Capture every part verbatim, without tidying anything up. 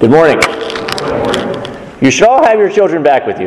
Good morning. You should all have your children back with you.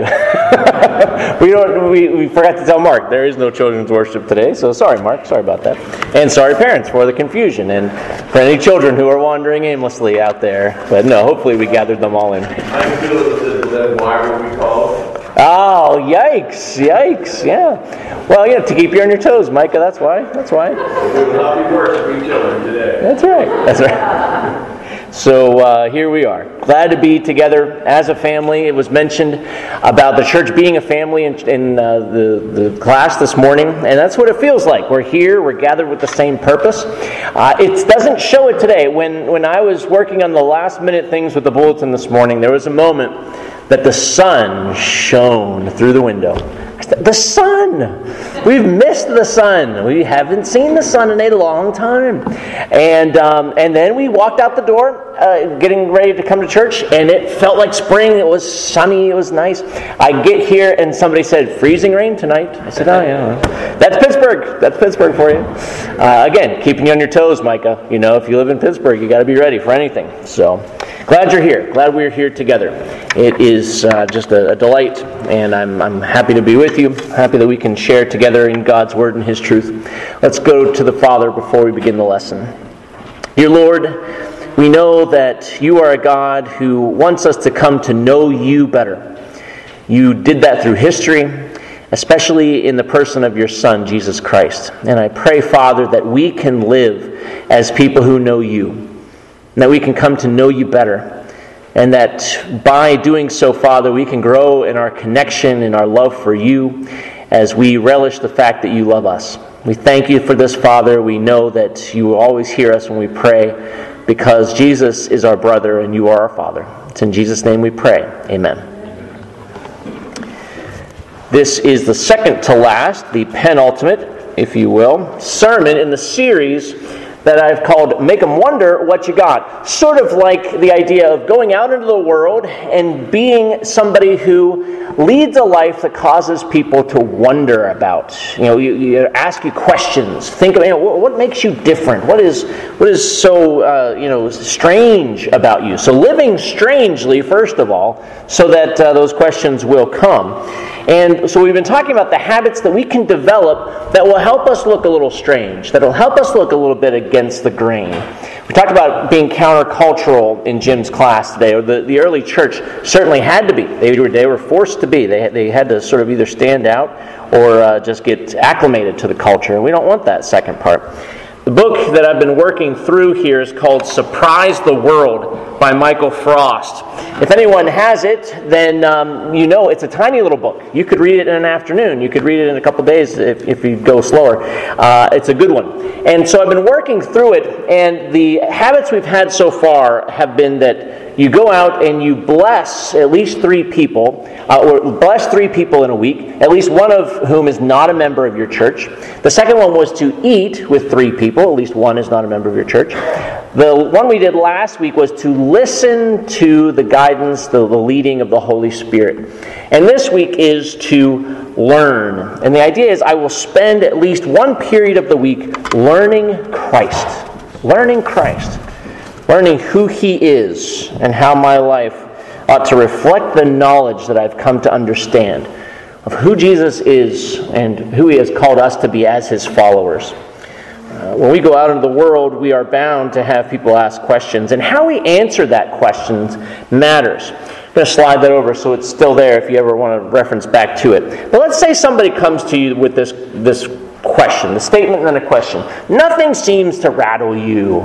we don't. We, we forgot to tell Mark there is no children's worship today, so sorry, Mark. Sorry about that. And sorry, parents, for the confusion and for any children who are wandering aimlessly out there. But no, hopefully we gathered them all in. I feel that then why would we call? Oh, yikes! Yikes! Yeah. Well, yeah, to keep you on your toes, Micah. That's why. That's why. We will not be worshiping children today. That's right. That's right. So uh, here we are. Glad to be together as a family. It was mentioned about the church being a family in, in uh, the, the class this morning, and that's what it feels like. We're here. We're gathered with the same purpose. Uh, it doesn't show it today. When, when I was working on the last minute things with the bulletin this morning, there was a moment that the sun shone through the window. The sun! We've missed the sun. We haven't seen the sun in a long time. And um, and then we walked out the door, uh, getting ready to come to church, and it felt like spring. It was sunny. It was nice. I get here, and somebody said, freezing rain tonight. I said, oh, yeah. That's Pittsburgh. That's Pittsburgh for you. Uh, again, keeping you on your toes, Micah. You know, if you live in Pittsburgh, you got to be ready for anything. So, glad you're here. Glad we're here together. It is uh, just a, a delight, and I'm I'm happy to be with you. Happy that we can share together in God's Word and His truth. Let's go to the Father before we begin the lesson. Dear Lord, we know that you are a God who wants us to come to know you better. You did that through history, especially in the person of your Son, Jesus Christ. And I pray, Father, that we can live as people who know you, and that we can come to know you better. And that by doing so, Father, we can grow in our connection and our love for you as we relish the fact that you love us. We thank you for this, Father. We know that you will always hear us when we pray because Jesus is our brother and you are our Father. It's in Jesus' name we pray. Amen. This is the second to last, the penultimate, if you will, sermon in the series that I've called Make 'em Wonder What You Got. Sort of like the idea of going out into the world and being somebody who leads a life that causes people to wonder about. You know, you, you ask you questions. Think of, you know, what makes you different? What is what is so, uh, you know, strange about you? So living strangely, first of all, so that uh, those questions will come. And so we've been talking about the habits that we can develop that will help us look a little strange, that will help us look a little bit against the grain. We talked about being countercultural in Jim's class today, or the, the early church certainly had to be. They were, they were forced to be. They had, they had to sort of either stand out or uh, just get acclimated to the culture. And we don't want that second part. The book that I've been working through here is called Surprise the World by Michael Frost. If anyone has it, then um, you know it's a tiny little book. You could read it in an afternoon. You could read it in a couple days if, if you go slower. Uh, it's a good one. And so I've been working through it, and the habits we've had so far have been that you go out and you bless at least three people, uh, or bless three people in a week, at least one of whom is not a member of your church. The second one was to eat with three people, at least one is not a member of your church. The one we did last week was to listen to the guidance, the, the leading of the Holy Spirit. And this week is to learn. And the idea is I will spend at least one period of the week learning Christ. Learning Christ. Learning who He is and how my life ought to reflect the knowledge that I've come to understand of who Jesus is and who He has called us to be as His followers. Uh, when we go out into the world, we are bound to have people ask questions, and how we answer that question matters. I'm going to slide that over so it's still there if you ever want to reference back to it. But let's say somebody comes to you with this, this question, the statement and then a question. Nothing seems to rattle you.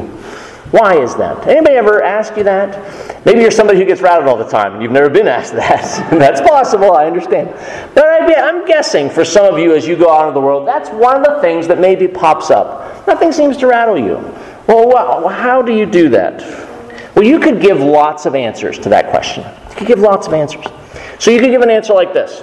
Why is that? Anybody ever ask you that? Maybe you're somebody who gets rattled all the time and you've never been asked that. That's possible, I understand. But I'm guessing for some of you as you go out into the world, that's one of the things that maybe pops up. Nothing seems to rattle you. Well, how do you do that? Well, you could give lots of answers to that question. You could give lots of answers. So you could give an answer like this.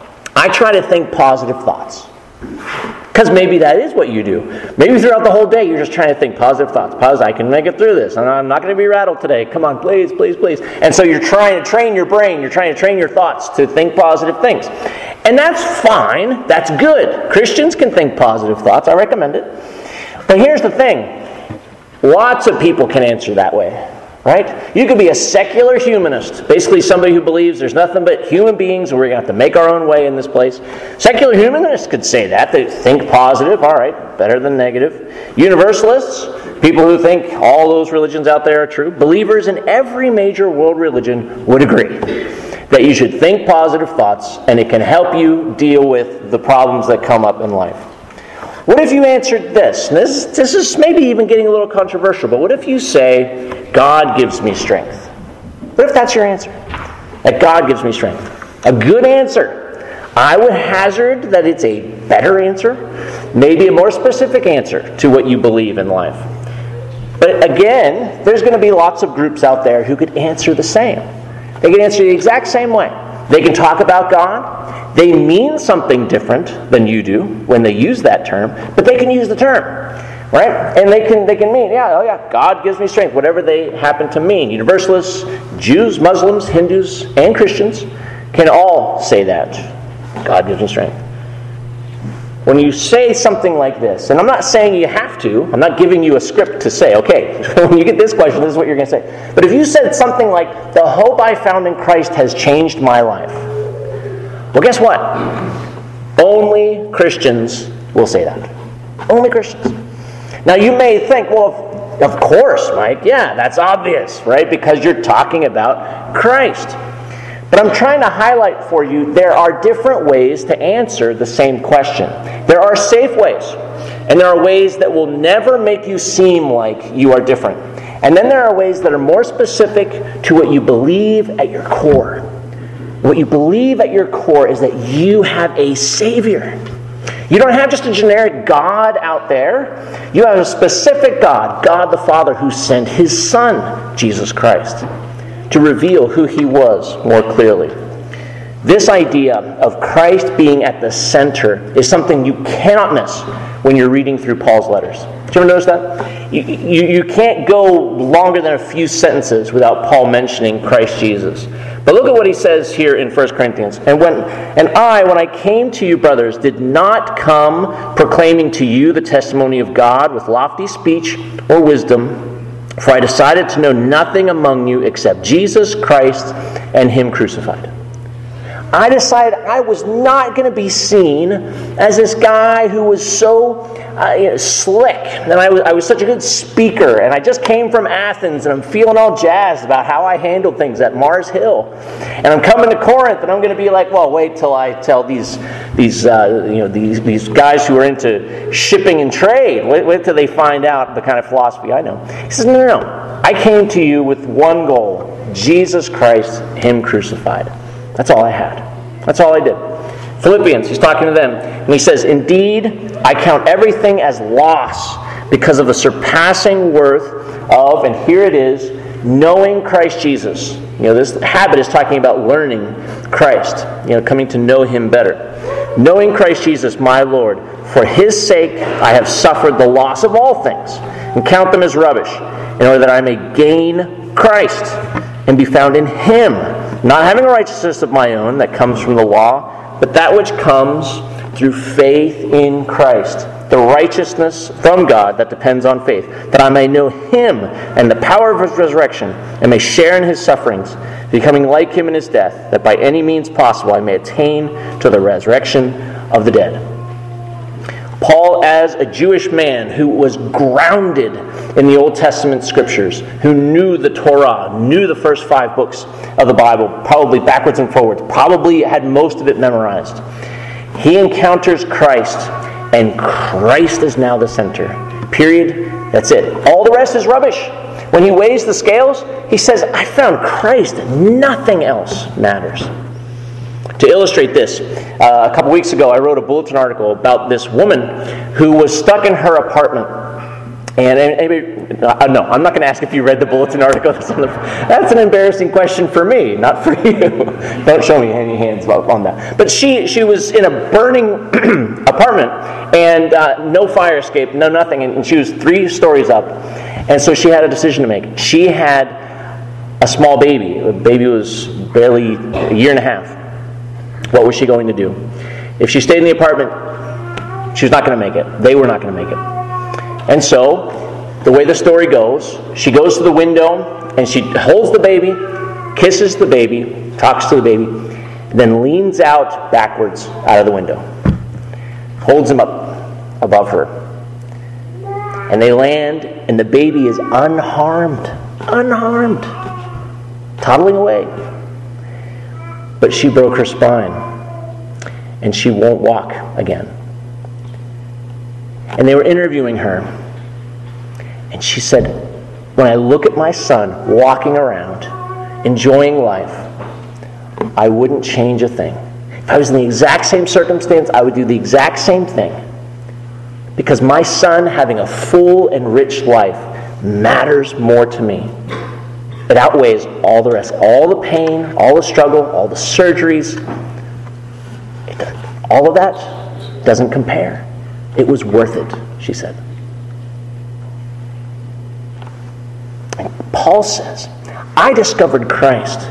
I try to think positive thoughts. Because maybe that is what you do. Maybe throughout the whole day you're just trying to think positive thoughts. Positive, I can make it through this. I'm not going to be rattled today. Come on, please, please, please. And so you're trying to train your brain. You're trying to train your thoughts to think positive things. And that's fine. That's good. Christians can think positive thoughts. I recommend it. But here's the thing. Lots of people can answer that way. Right? You could be a secular humanist, basically somebody who believes there's nothing but human beings and we're going to have to make our own way in this place. Secular humanists could say that. They think positive, all right, better than negative. Universalists, people who think all those religions out there are true. Believers in every major world religion would agree that you should think positive thoughts and it can help you deal with the problems that come up in life. What if you answered this? And this, this is maybe even getting a little controversial, but what if you say, God gives me strength? What if that's your answer? That God gives me strength. A good answer. I would hazard that it's a better answer, maybe a more specific answer to what you believe in life. But again, there's going to be lots of groups out there who could answer the same. They can answer the exact same way. They can talk about God. They mean something different than you do when they use that term, but they can use the term, right? And they can they can mean, yeah, oh yeah, God gives me strength, whatever they happen to mean. Universalists, Jews, Muslims, Hindus, and Christians can all say that. God gives me strength. When you say something like this, and I'm not saying you have to, I'm not giving you a script to say, okay, when you get this question, this is what you're going to say. But if you said something like, the hope I found in Christ has changed my life, well, guess what? Only Christians will say that. Only Christians. Now, you may think, well, of course, Mike, yeah, that's obvious, right? Because you're talking about Christ. But I'm trying to highlight for you, there are different ways to answer the same question. There are safe ways, and there are ways that will never make you seem like you are different. And then there are ways that are more specific to what you believe at your core. What you believe at your core is that you have a Savior. You don't have just a generic God out there. You have a specific God, God the Father, who sent His Son, Jesus Christ, to reveal who He was more clearly. This idea of Christ being at the center is something you cannot miss when you're reading through Paul's letters. Did you ever notice that? You, you, you can't go longer than a few sentences without Paul mentioning Christ Jesus. But look at what he says here in First Corinthians. And when and I, when I came to you, brothers, did not come proclaiming to you the testimony of God with lofty speech or wisdom, for I decided to know nothing among you except Jesus Christ and Him crucified. I decided I was not going to be seen as this guy who was so uh, you know, slick, and I was, I was such a good speaker, and I just came from Athens, and I'm feeling all jazzed about how I handled things at Mars Hill. And I'm coming to Corinth, and I'm going to be like, well, wait till I tell these these uh, you know these these guys who are into shipping and trade. Wait, wait till they find out the kind of philosophy I know. He says, no, no, no. I came to you with one goal: Jesus Christ, Him crucified. That's all I had. That's all I did. Philippians, he's talking to them, and he says, indeed, I count everything as loss because of the surpassing worth of, and here it is, knowing Christ Jesus. You know, this habit is talking about learning Christ, you know, coming to know Him better. Knowing Christ Jesus, my Lord, for His sake I have suffered the loss of all things, and count them as rubbish, in order that I may gain Christ and be found in Him, not having a righteousness of my own that comes from the law, but that which comes through faith in Christ, the righteousness from God that depends on faith, that I may know Him and the power of His resurrection, and may share in His sufferings, becoming like Him in His death, that by any means possible I may attain to the resurrection of the dead. Paul, as a Jewish man who was grounded in the Old Testament Scriptures, who knew the Torah, knew the first five books of the Bible, probably backwards and forwards, probably had most of it memorized, he encounters Christ, and Christ is now the center. Period. That's it. All the rest is rubbish. When he weighs the scales, he says, I found Christ, and nothing else matters. To illustrate this, uh, a couple weeks ago I wrote a bulletin article about this woman who was stuck in her apartment. And, and, and uh, no, I'm not going to ask if you read the bulletin article. That's, on the, that's an embarrassing question for me, not for you. Don't show me any hands on that. But she she was in a burning apartment, and uh, no fire escape, no nothing, and she was three stories up. And so she had a decision to make. She had a small baby. The baby was barely a year and a half. What was she going to do? If she stayed in the apartment, she was not going to make it. They were not going to make it. And so, the way the story goes, she goes to the window and she holds the baby, kisses the baby, talks to the baby, then leans out backwards out of the window, holds him up above her. And they land, and the baby is unharmed, unharmed, toddling away. But she broke her spine, and she won't walk again. And they were interviewing her, and she said, when I look at my son walking around, enjoying life, I wouldn't change a thing. If I was in the exact same circumstance, I would do the exact same thing. Because my son having a full and rich life matters more to me. It outweighs all the rest. All the pain, all the struggle, all the surgeries. It, all of that doesn't compare. It was worth it, she said. And Paul says, I discovered Christ,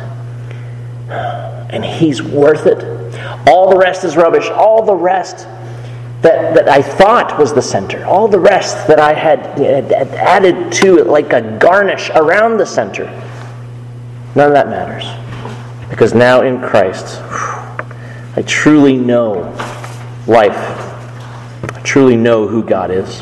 and He's worth it. All the rest is rubbish. All the rest that, that I thought was the center, all the rest that I had, had added to it like a garnish around the center, none of that matters. Because now in Christ, I truly know life. I truly know who God is.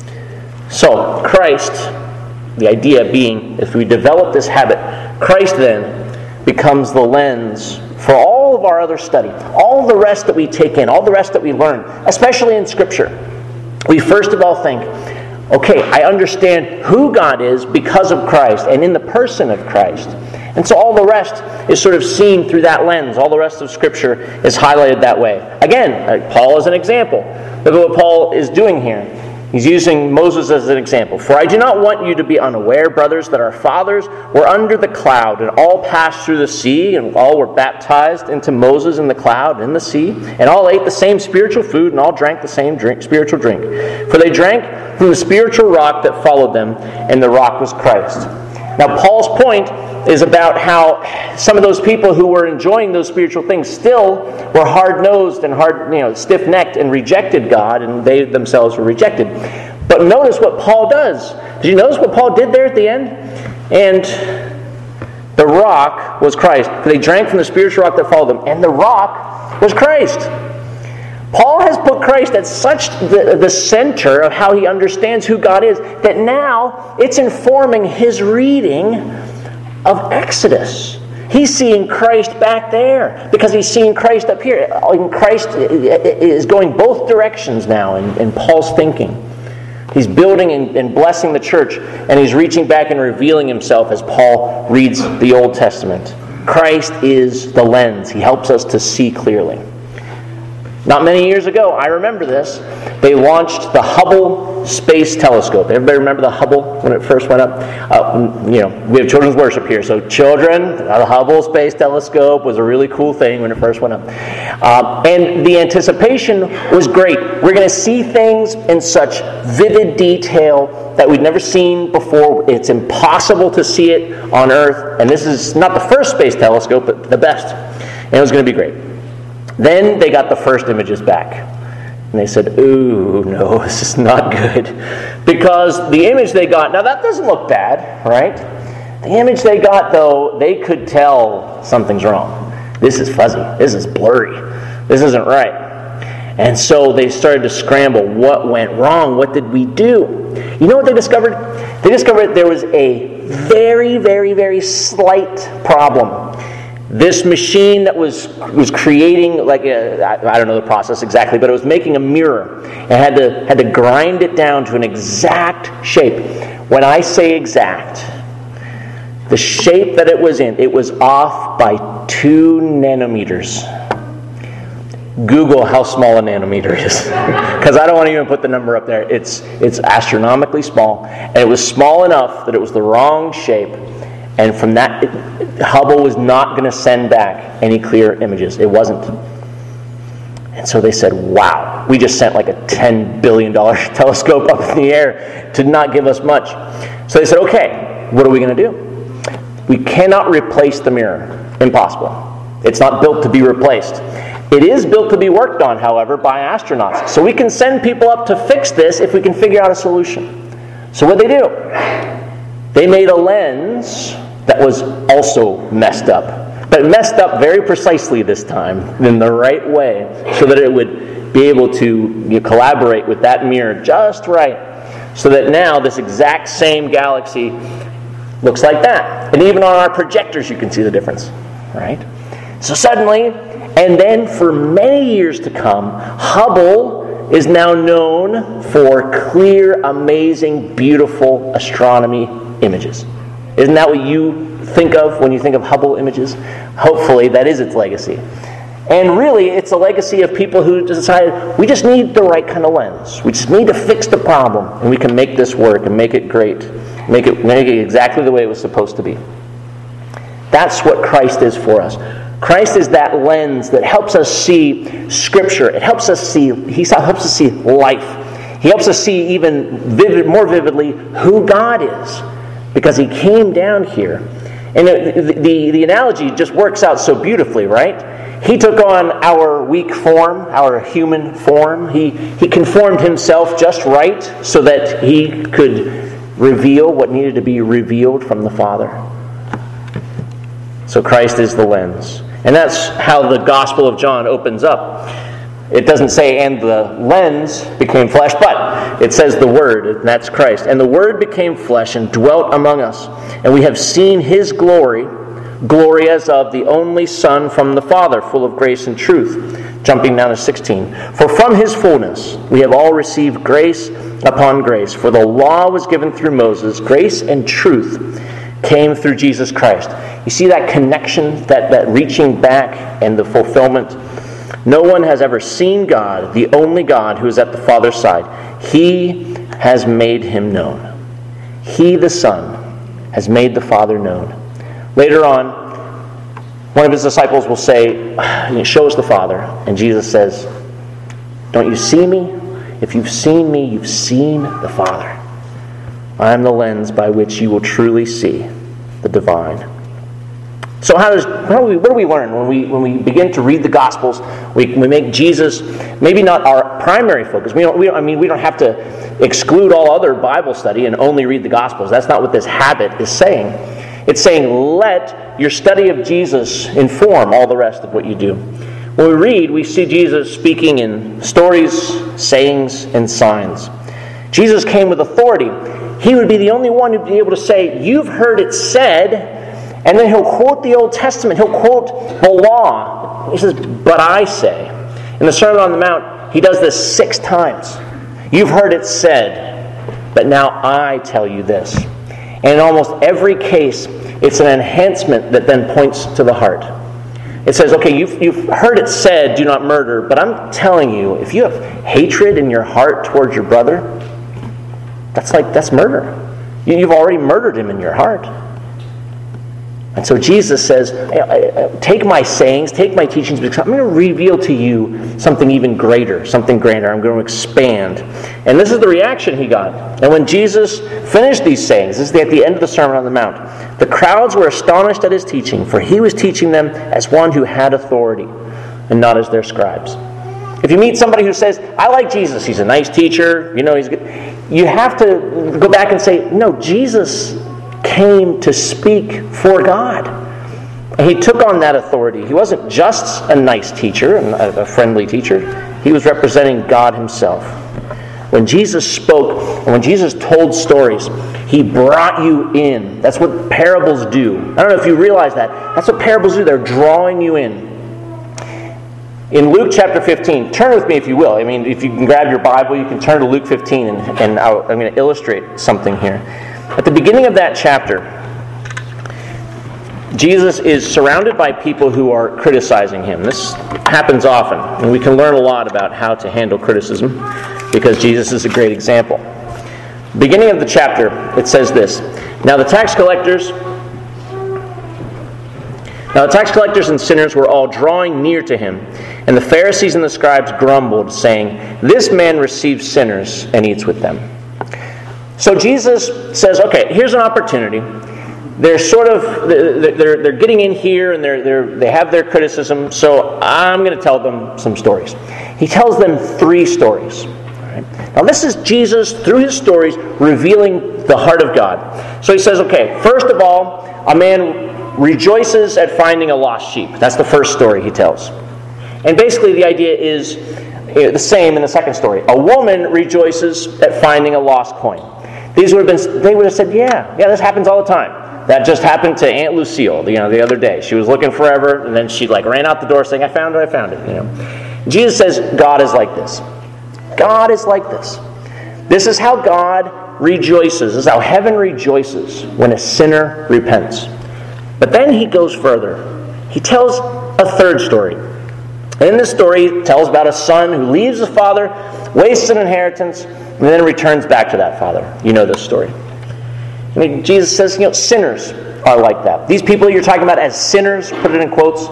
So, Christ, the idea being, if we develop this habit, Christ then becomes the lens for all of our other study, all the rest that we take in, all the rest that we learn, especially in Scripture. We first of all think, okay, I understand who God is because of Christ and in the person of Christ. And so all the rest is sort of seen through that lens. All the rest of Scripture is highlighted that way. Again, Paul is an example. Look at what Paul is doing here. He's using Moses as an example. For I do not want you to be unaware, brothers, that our fathers were under the cloud, and all passed through the sea, and all were baptized into Moses in the cloud and in the sea, and all ate the same spiritual food, and all drank the same drink, spiritual drink. For they drank from the spiritual rock that followed them, and the rock was Christ. Now, Paul's point is about how some of those people who were enjoying those spiritual things still were hard-nosed and hard, you know, stiff-necked and rejected God, and they themselves were rejected. But notice what Paul does. Did you notice what Paul did there at the end? And the rock was Christ. For they drank from the spiritual rock that followed them, and the rock was Christ. Paul has put Christ at such the, the center of how he understands who God is that now it's informing his reading of Exodus. He's seeing Christ back there because he's seeing Christ up here. And Christ is going both directions now in, in Paul's thinking. He's building and, and blessing the church, and he's reaching back and revealing himself as Paul reads the Old Testament. Christ is the lens. He helps us to see clearly. Not many years ago, I remember this, they launched the Hubble Space Telescope. Everybody remember the Hubble when it first went up? Uh, you know, we have children's worship here. So children, the Hubble Space Telescope was a really cool thing when it first went up. Uh, and the anticipation was great. We're going to see things in such vivid detail that we've never seen before. It's impossible to see it on Earth. And this is not the first space telescope, but the best. And it was going to be great. Then they got the first images back. And they said, ooh, no, this is not good. Because the image they got, now that doesn't look bad, right? The image they got, though, they could tell something's wrong. This is fuzzy. This is blurry. This isn't right. And so they started to scramble. What went wrong? What did we do? You know what they discovered? They discovered there was a very, very, very slight problem. This machine that was was creating, like a, I don't know the process exactly, but it was making a mirror and had to had to grind it down to an exact shape. When I say exact, the shape that it was in, it was off by two nanometers. Google how small a nanometer is, because I don't want to even put the number up there. It's it's astronomically small, and it was small enough that it was the wrong shape. And from that, it, Hubble was not going to send back any clear images. It wasn't. And so they said, wow, we just sent like a ten billion dollars telescope up in the air to not give us much. So they said, okay, what are we going to do? We cannot replace the mirror. Impossible. It's not built to be replaced. It is built to be worked on, however, by astronauts. So we can send people up to fix this if we can figure out a solution. So what did they do? They made a lens that was also messed up. But messed up very precisely this time, in the right way, so that it would be able to you know, collaborate with that mirror just right. So that now this exact same galaxy looks like that. And even on our projectors you can see the difference. Right? So suddenly, and then for many years to come, Hubble is now known for clear, amazing, beautiful astronomy images. Isn't that what you think of when you think of Hubble images? Hopefully that is its legacy. And really, it's a legacy of people who decided, we just need the right kind of lens. We just need to fix the problem, and we can make this work and make it great. Make it, make it exactly the way it was supposed to be. That's what Christ is for us. Christ is that lens that helps us see Scripture. It helps us see, He helps us see life. He helps us see even vivid, more vividly who God is. Because He came down here. And the, the, the analogy just works out so beautifully, right? He took on our weak form, our human form. He, he conformed Himself just right so that He could reveal what needed to be revealed from the Father. So Christ is the lens. And that's how the Gospel of John opens up. It doesn't say, and the lens became flesh, but it says the Word, and that's Christ. And the Word became flesh and dwelt among us. And we have seen His glory, glory as of the only Son from the Father, full of grace and truth. Jumping down to sixteen. For from His fullness we have all received grace upon grace. For the law was given through Moses, grace and truth came through Jesus Christ. You see that connection, that, that reaching back and the fulfillment? No one has ever seen God, the only God who is at the Father's side. He has made Him known. He, the Son, has made the Father known. Later on, one of His disciples will say, show us the Father. And Jesus says, don't you see me? If you've seen me, you've seen the Father. I am the lens by which you will truly see the divine. So how does how do we, what do we learn when we when we begin to read the Gospels? We, we make Jesus maybe not our primary focus. We don't, we don't, I mean, we don't have to exclude all other Bible study and only read the Gospels. That's not what this habit is saying. It's saying let your study of Jesus inform all the rest of what you do. When we read, we see Jesus speaking in stories, sayings, and signs. Jesus came with authority. He would be the only one who'd be able to say, you've heard it said, and then He'll quote the Old Testament. He'll quote the law. He says, but I say. In the Sermon on the Mount, He does this six times. You've heard it said, but now I tell you this. And in almost every case, it's an enhancement that then points to the heart. It says, okay, you've, you've heard it said, do not murder, but I'm telling you, if you have hatred in your heart towards your brother, that's like, that's murder. You've already murdered him in your heart. And so Jesus says, take my sayings, take my teachings, because I'm going to reveal to you something even greater, something greater. I'm going to expand. And this is the reaction He got. And when Jesus finished these sayings, this is at the end of the Sermon on the Mount, the crowds were astonished at His teaching, for He was teaching them as one who had authority, and not as their scribes. If you meet somebody who says, I like Jesus, He's a nice teacher, you know, He's good, you have to go back and say, no, Jesus came to speak for God. And He took on that authority. He wasn't just a nice teacher, a friendly teacher. He was representing God Himself. When Jesus spoke, and when Jesus told stories, He brought you in. That's what parables do. I don't know if you realize that. That's what parables do. They're drawing you in. In Luke chapter fifteen, turn with me if you will. I mean, if you can grab your Bible, you can turn to Luke fifteen, and, and I'll, I'm going to illustrate something here. At the beginning of that chapter, Jesus is surrounded by people who are criticizing Him. This happens often, and we can learn a lot about how to handle criticism, because Jesus is a great example. Beginning of the chapter, it says this, Now the tax collectors... Now the tax collectors and sinners were all drawing near to Him, and the Pharisees and the scribes grumbled, saying, This man receives sinners and eats with them. So Jesus says, okay, here's an opportunity. They're sort of, they're, they're getting in here, and they're, they're, they have their criticism, so I'm going to tell them some stories. He tells them three stories. Right? Now this is Jesus, through his stories, revealing the heart of God. So he says, okay, first of all, a man rejoices at finding a lost sheep. That's the first story he tells. And basically the idea is the same in the second story. A woman rejoices at finding a lost coin. These would have been, they would have said, yeah, yeah, this happens all the time. That just happened to Aunt Lucille, you know, the other day. She was looking forever, and then she like ran out the door saying, I found it, I found it. You know, Jesus says God is like this. God is like this. This is how God rejoices. This is how heaven rejoices when a sinner repents. But then he goes further. He tells a third story. In this story, he tells about a son who leaves his father, wastes an inheritance, and then returns back to that father. You know this story. I mean, Jesus says, you know, sinners are like that. These people you're talking about as sinners, put it in quotes,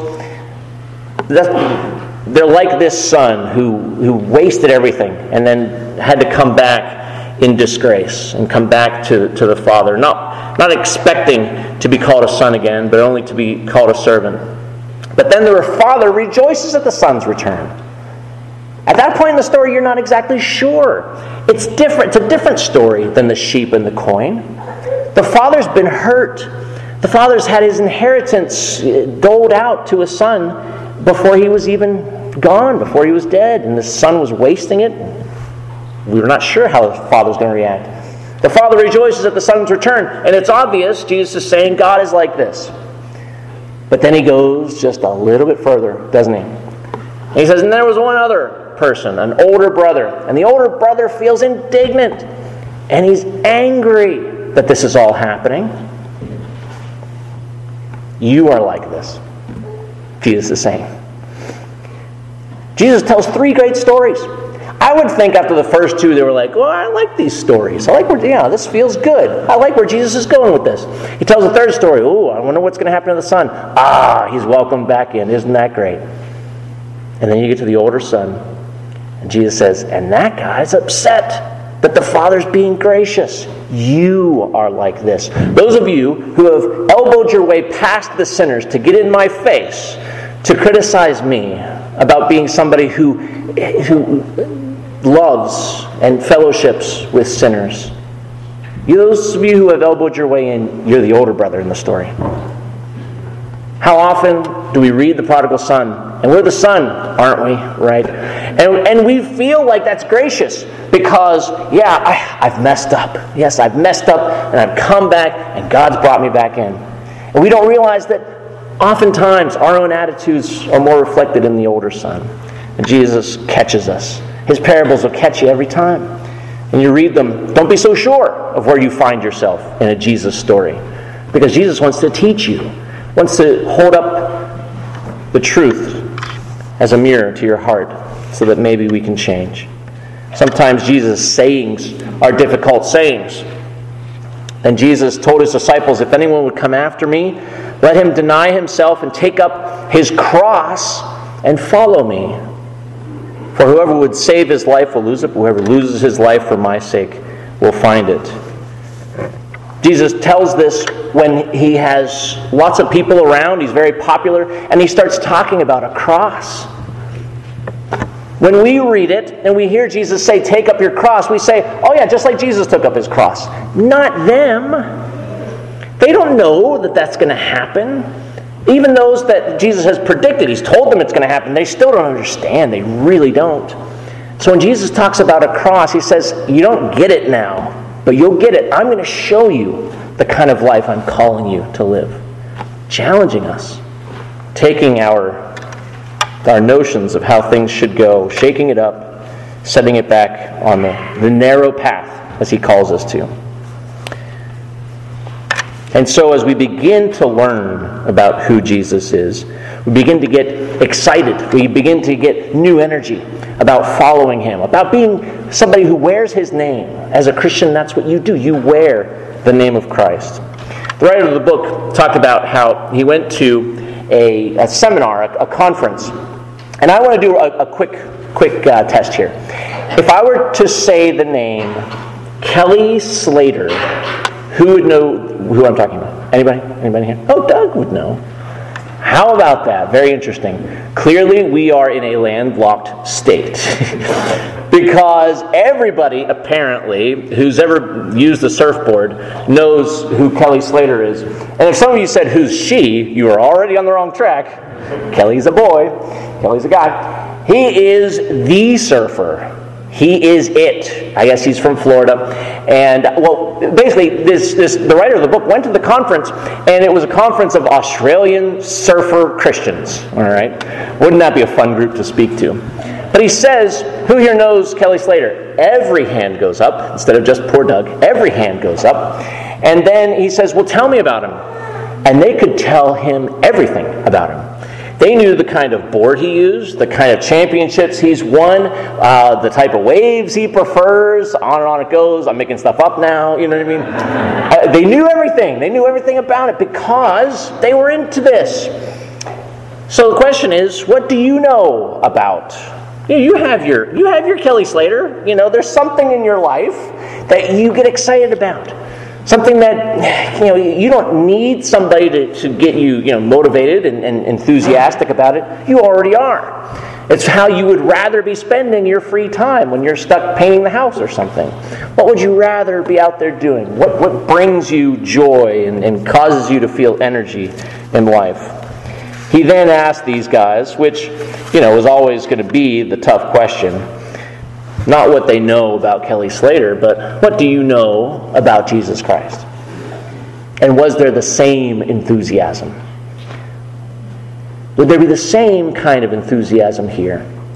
they're like this son who, who wasted everything and then had to come back in disgrace and come back to, to the father. Not, not expecting to be called a son again, but only to be called a servant. But then the father rejoices at the son's return. At that point in the story, you're not exactly sure. It's different. It's a different story than the sheep and the coin. The father's been hurt. The father's had his inheritance doled out to a son before he was even gone, before he was dead, and the son was wasting it. We were not sure how the father's going to react. The father rejoices at the son's return, and it's obvious Jesus is saying God is like this. But then he goes just a little bit further, doesn't he? And he says, and there was one other person, an older brother. And the older brother feels indignant. And he's angry that this is all happening. You are like this, Jesus is saying. Jesus tells three great stories. I would think after the first two, they were like, well, I like these stories. I like where, yeah, this feels good. I like where Jesus is going with this. He tells a third story. Oh, I wonder what's going to happen to the son. Ah, he's welcomed back in. Isn't that great? And then you get to the older son, and Jesus says, and that guy's upset that the father's being gracious. You are like this. Those of you who have elbowed your way past the sinners to get in my face, to criticize me about being somebody who, who loves and fellowships with sinners. You, those of you who have elbowed your way in, you're the older brother in the story. How often do we read the prodigal son? And we're the son, aren't we? Right? And, and we feel like that's gracious because, yeah, I, I've messed up. Yes, I've messed up and I've come back and God's brought me back in. And we don't realize that oftentimes our own attitudes are more reflected in the older son. And Jesus catches us. His parables will catch you every time. When you read them, don't be so sure of where you find yourself in a Jesus story. Because Jesus wants to teach you, wants to hold up the truth as a mirror to your heart so that maybe we can change. Sometimes Jesus' sayings are difficult sayings. And Jesus told his disciples, if anyone would come after me, let him deny himself and take up his cross and follow me. For whoever would save his life will lose it, but whoever loses his life for my sake will find it. Jesus tells this when he has lots of people around, he's very popular, and he starts talking about a cross. When we read it and we hear Jesus say, take up your cross, we say, oh yeah, just like Jesus took up his cross. Not them. They don't know that that's going to happen. Even those that Jesus has predicted, he's told them it's going to happen, they still don't understand. They really don't. So when Jesus talks about a cross, he says, you don't get it now, but you'll get it. I'm going to show you the kind of life I'm calling you to live. Challenging us. Taking our, our notions of how things should go, shaking it up, setting it back on the, the narrow path, as he calls us to. And so as we begin to learn about who Jesus is, we begin to get excited. We begin to get new energy about following him, about being somebody who wears his name. As a Christian, that's what you do. You wear the name of Christ. The writer of the book talked about how he went to a, a seminar, a, a conference. And I want to do a, a quick, quick uh, test here. If I were to say the name Kelly Slater, who would know who I'm talking about? Anybody? Anybody here? Oh, Doug would know. How about that? Very interesting. Clearly, we are in a landlocked state. Because everybody, apparently, who's ever used a surfboard knows who Kelly Slater is. And if some of you said, who's she, you are already on the wrong track. Kelly's a boy. Kelly's a guy. He is the surfer. He is it. I guess he's from Florida. And, well, basically, this, this the writer of the book went to the conference, and it was a conference of Australian surfer Christians. All right? Wouldn't that be a fun group to speak to? But he says, who here knows Kelly Slater? Every hand goes up, instead of just poor Doug. Every hand goes up. And then he says, well, tell me about him. And they could tell him everything about him. They knew the kind of board he used, the kind of championships he's won, uh, the type of waves he prefers, on and on it goes. I'm making stuff up now, you know what I mean? Uh, they knew everything. They knew everything about it because they were into this. So the question is, what do you know about? You know, you have your you have your Kelly Slater. You know, there's something in your life that you get excited about. Something that, you know, you don't need somebody to, to get you, you know, motivated and, and enthusiastic about it. You already are. It's how you would rather be spending your free time when you're stuck painting the house or something. What would you rather be out there doing? What what brings you joy and, and causes you to feel energy in life? He then asked these guys, which, you know, was always going to be the tough question. Not what they know about Kelly Slater, but what do you know about Jesus Christ? And was there the same enthusiasm? Would there be the same kind of enthusiasm here?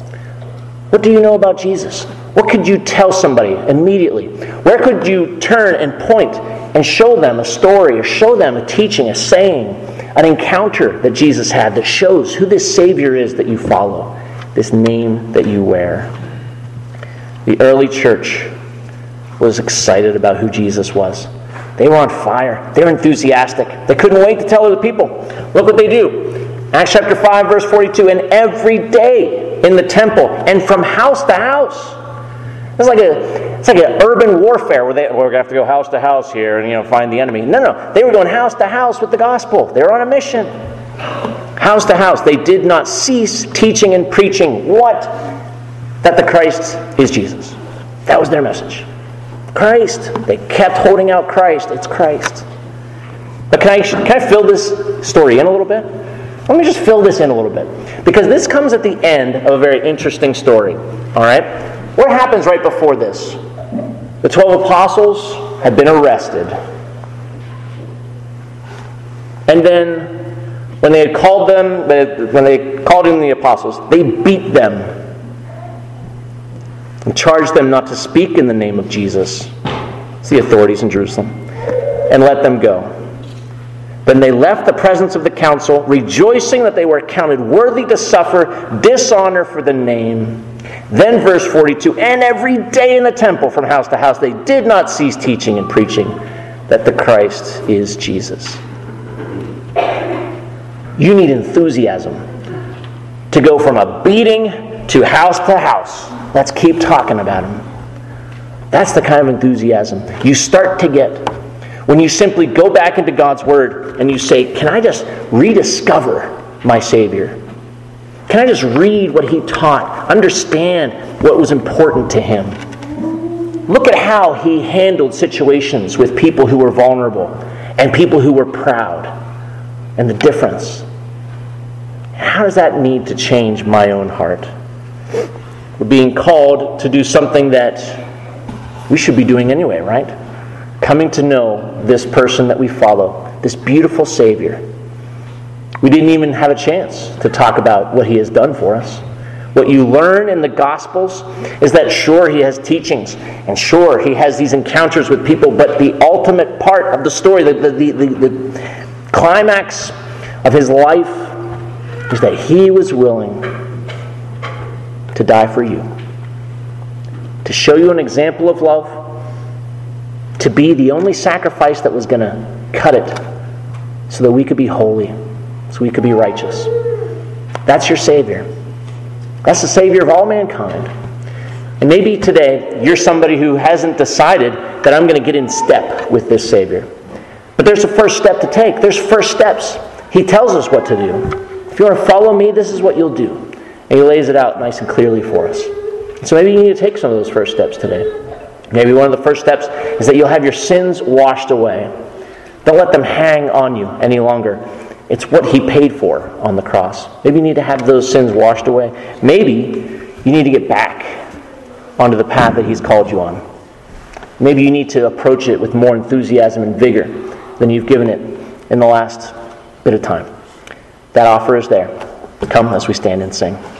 What do you know about Jesus? What could you tell somebody immediately? Where could you turn and point and show them a story or show them a teaching, a saying, an encounter that Jesus had that shows who this Savior is that you follow, this name that you wear? The early church was excited about who Jesus was. They were on fire. They were enthusiastic. They couldn't wait to tell other people. Look what they do. Acts chapter five, verse forty-two, and every day in the temple and from house to house. It's like a it's like an urban warfare where they well, we're going to have to go house to house here and, you know, find the enemy. No, no. They were going house to house with the gospel. They were on a mission. House to house. They did not cease teaching and preaching. What? That the Christ is Jesus. That was their message. Christ. They kept holding out Christ. It's Christ. But can I, can I fill this story in a little bit? Let me just fill this in a little bit. Because this comes at the end of a very interesting story. All right? What happens right before this? The twelve apostles had been arrested. And then when they had called them, when they called in the apostles, they beat them and charged them not to speak in the name of Jesus. It's the authorities in Jerusalem. And let them go. Then they left the presence of the council, rejoicing that they were counted worthy to suffer dishonor for the name. Then verse forty-two, and every day in the temple from house to house they did not cease teaching and preaching that the Christ is Jesus. You need enthusiasm to go from a beating to house to house. Let's keep talking about him. That's the kind of enthusiasm you start to get when you simply go back into God's Word and you say, can I just rediscover my Savior? Can I just read what He taught? Understand what was important to Him? Look at how He handled situations with people who were vulnerable and people who were proud. And the difference. How does that need to change my own heart? We're being called to do something that we should be doing anyway, right? Coming to know this person that we follow, this beautiful Savior. We didn't even have a chance to talk about what He has done for us. What you learn in the Gospels is that sure, He has teachings, and sure, He has these encounters with people, but the ultimate part of the story, the, the, the, the, the climax of His life is that He was willing to die for you. To show you an example of love. To be the only sacrifice that was going to cut it so that we could be holy, so we could be righteous. That's your Savior. That's the Savior of all mankind. And maybe today you're somebody who hasn't decided that I'm going to get in step with this Savior. But there's a first step to take. There's first steps. He tells us what to do. If you want to follow me, this is what you'll do. And he lays it out nice and clearly for us. So maybe you need to take some of those first steps today. Maybe one of the first steps is that you'll have your sins washed away. Don't let them hang on you any longer. It's what he paid for on the cross. Maybe you need to have those sins washed away. Maybe you need to get back onto the path that he's called you on. Maybe you need to approach it with more enthusiasm and vigor than you've given it in the last bit of time. That offer is there. Come as we stand and sing.